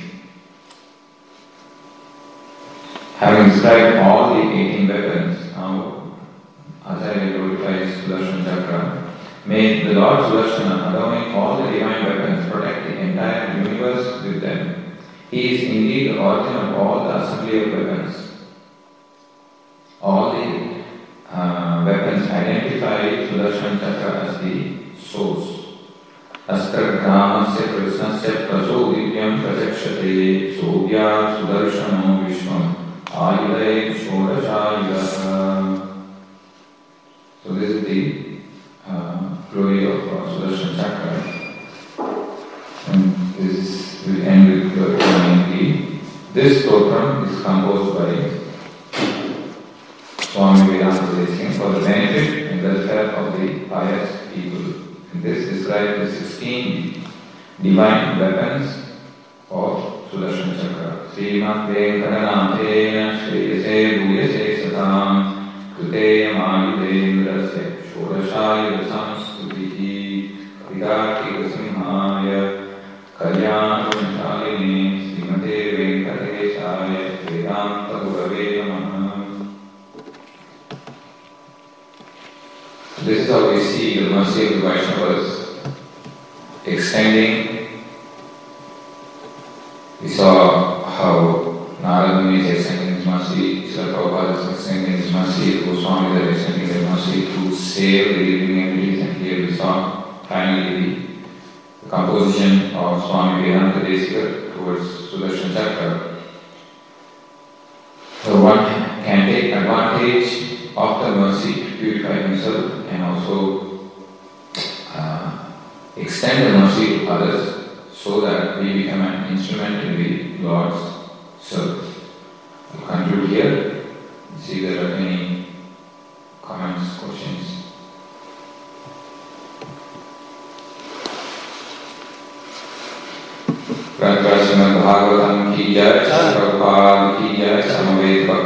Having described all the 18 weapons, now Acharya glorifies Sudarshana Chakra. May the Lord Sudarshana, adorning all the divine weapons, protect the entire universe with them. He is indeed the origin of all the assembly of weapons. All the weapons identify Sudarshana Chakra as the source. Astra Gramasya Krishnasya Prasodityam Prachakshate Sobhya Sudarshano Vishwam Ayudai Shodashayudaha. So this is the glory of Sudarshana Chakra. And this will end with the This program is composed by Swami Vedanta Desika for the benefit and welfare of the pious people. And this describes the 16 divine weapons of Sudarshana Chakra. Srimad Venkatanathena Shreyase Bhuyase Satam Kriteya Mayudendrasya Shodashaya Samskutihi Kavidartika Simhaya Kalyanamshaline Srimate Venkateshaya Vedanta Gurave Namaha. This is how we see the mercy of the Vaishnavas extending. We saw how Narada Muni is extending his mercy, Srila Prabhupada is extending his mercy, the Goswamis are extending their mercy to save the living entities, and here we saw finally the composition of Swami Vedanta Desika towards Sudarshana Chakra. So one can take advantage of the mercy to purify himself and also extend the mercy to others so that we become an instrument in the Lord's service. I'll conclude here. See if there are any comments, questions. Grantha Srimad Bhagavatam ki jai, Prabhupada ki jai, Samaveta